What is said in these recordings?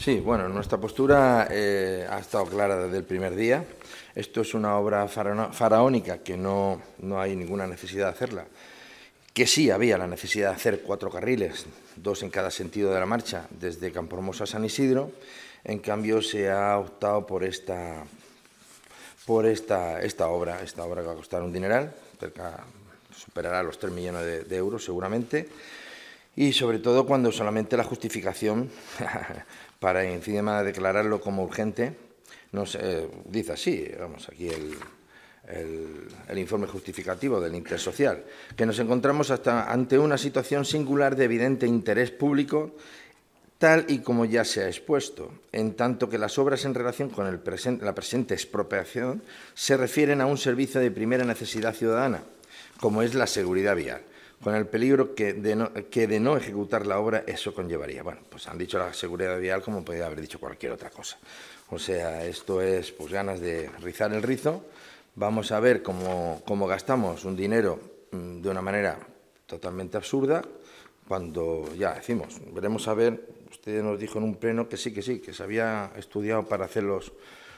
Sí, bueno, nuestra postura ha estado clara desde el primer día. Esto es una obra faraónica que no hay ninguna necesidad de hacerla. Que sí había la necesidad de hacer 4 carriles, 2 en cada sentido de la marcha, desde Campohermoso a San Isidro. En cambio, se ha optado por esta obra. Esta obra que va a costar un dineral, superará los 3 millones de euros seguramente. Y sobre todo cuando solamente la justificación para encima de declararlo como urgente dice así, vamos, aquí el informe justificativo del Intersocial, que nos encontramos ante una situación singular de evidente interés público, tal y como ya se ha expuesto, en tanto que las obras en relación con la presente expropiación se refieren a un servicio de primera necesidad ciudadana, como es la seguridad vial, con el peligro que de no ejecutar la obra eso conllevaría. Bueno, pues han dicho la seguridad vial como podría haber dicho cualquier otra cosa. O sea, esto es pues ganas de rizar el rizo. Vamos a ver cómo gastamos un dinero de una manera totalmente absurda, cuando ya decimos, veremos a ver, usted nos dijo en un pleno que sí, que se había estudiado para hacer los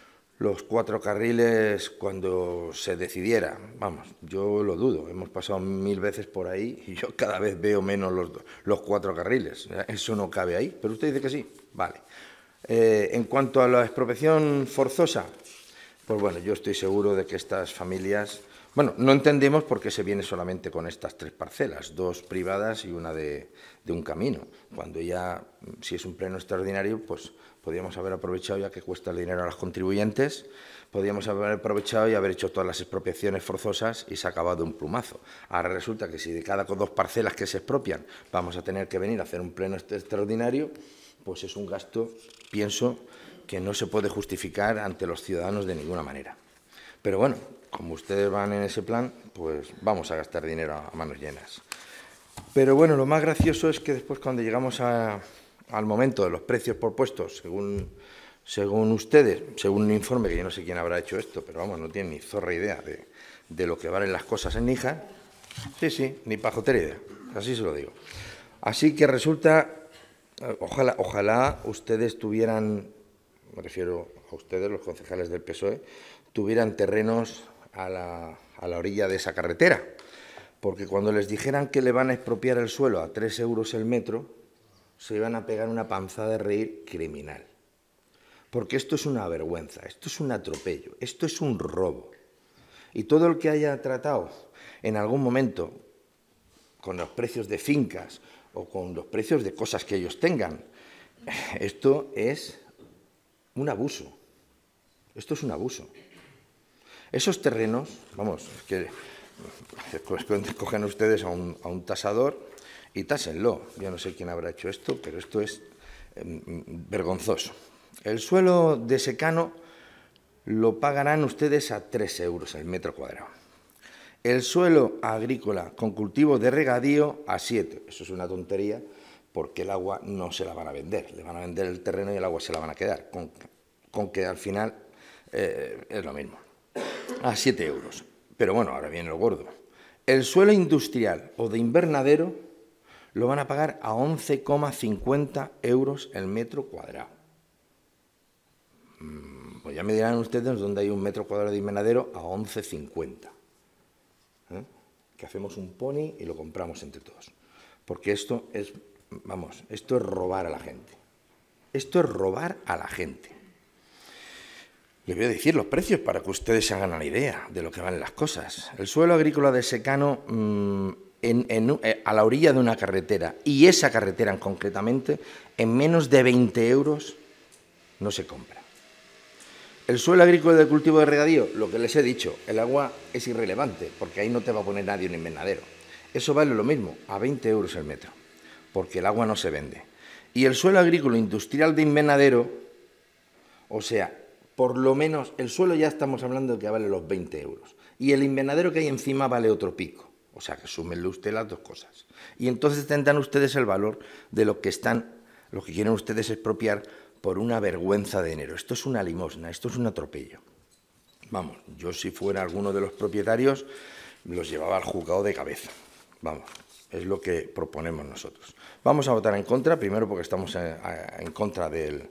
4 carriles cuando se decidiera. Vamos, yo lo dudo, hemos pasado 1000 veces por ahí y yo cada vez veo menos los 4 carriles. Eso no cabe ahí, pero usted dice que sí, vale. En cuanto a la expropiación forzosa, pues bueno, yo estoy seguro de que estas familias... Bueno, no entendemos por qué se viene solamente con estas 3 parcelas, 2 privadas y una de un camino, cuando ya, si es un pleno extraordinario, pues podríamos haber aprovechado, ya que cuesta el dinero a los contribuyentes, podríamos haber aprovechado y haber hecho todas las expropiaciones forzosas y se ha acabado de un plumazo. Ahora resulta que si de cada 2 parcelas que se expropian vamos a tener que venir a hacer un pleno extraordinario, pues es un gasto, pienso, que no se puede justificar ante los ciudadanos de ninguna manera. Pero bueno, como ustedes van en ese plan, pues vamos a gastar dinero a manos llenas. Pero bueno, lo más gracioso es que después, cuando llegamos al momento de los precios propuestos, según ustedes, según un informe, que yo no sé quién habrá hecho esto, pero vamos, no tienen ni zorra idea de lo que valen las cosas en Níjar. Sí, ni pajotera idea, así se lo digo. Así que resulta, ojalá ustedes tuvieran, me refiero a ustedes, los concejales del PSOE, tuvieran terrenos a la orilla de esa carretera, porque cuando les dijeran que le van a expropiar el suelo a 3 euros el metro, se iban a pegar una panzada de reír criminal. Porque esto es una vergüenza, esto es un atropello, esto es un robo. Y todo el que haya tratado en algún momento con los precios de fincas o con los precios de cosas que ellos tengan, esto es un abuso. Esto es un abuso. Esos terrenos, vamos, que cogen ustedes a un tasador y tásenlo. Yo no sé quién habrá hecho esto, pero esto es vergonzoso. El suelo de secano lo pagarán ustedes a 3 euros el metro cuadrado. El suelo agrícola con cultivo de regadío a 7. Eso es una tontería, porque el agua no se la van a vender. Le van a vender el terreno y el agua se la van a quedar, con que al final es lo mismo. A 7 euros. Pero bueno, ahora viene lo gordo. El suelo industrial o de invernadero lo van a pagar a 11,50 euros el metro cuadrado. Pues ya me dirán ustedes dónde hay un metro cuadrado de invernadero a 11,50. Que hacemos un pony y lo compramos entre todos. Porque esto es, vamos, esto es robar a la gente. Esto es robar a la gente. Les voy a decir los precios para que ustedes se hagan una idea de lo que valen las cosas. El suelo agrícola de secano a la orilla de una carretera, y esa carretera concretamente, en menos de 20 euros no se compra. El suelo agrícola de cultivo de regadío, lo que les he dicho, el agua es irrelevante, porque ahí no te va a poner nadie un invernadero. Eso vale lo mismo, a 20 euros el metro, porque el agua no se vende. Y el suelo agrícola industrial de invernadero, o sea, por lo menos el suelo ya estamos hablando de que vale los 20 euros. Y el invernadero que hay encima vale otro pico. O sea, que súmenle usted las 2 cosas. Y entonces tendrán ustedes el valor de lo que quieren ustedes expropiar por una vergüenza de dinero. Esto es una limosna, esto es un atropello. Vamos, yo si fuera alguno de los propietarios, los llevaba al juzgado de cabeza. Vamos, Es lo que proponemos nosotros. Vamos a votar en contra, primero porque estamos en contra de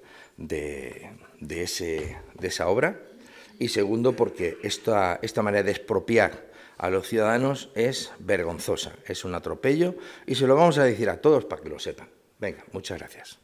esa obra, y segundo porque esta manera de expropiar a los ciudadanos es vergonzosa, es un atropello, y se lo vamos a decir a todos para que lo sepan. Venga, muchas gracias.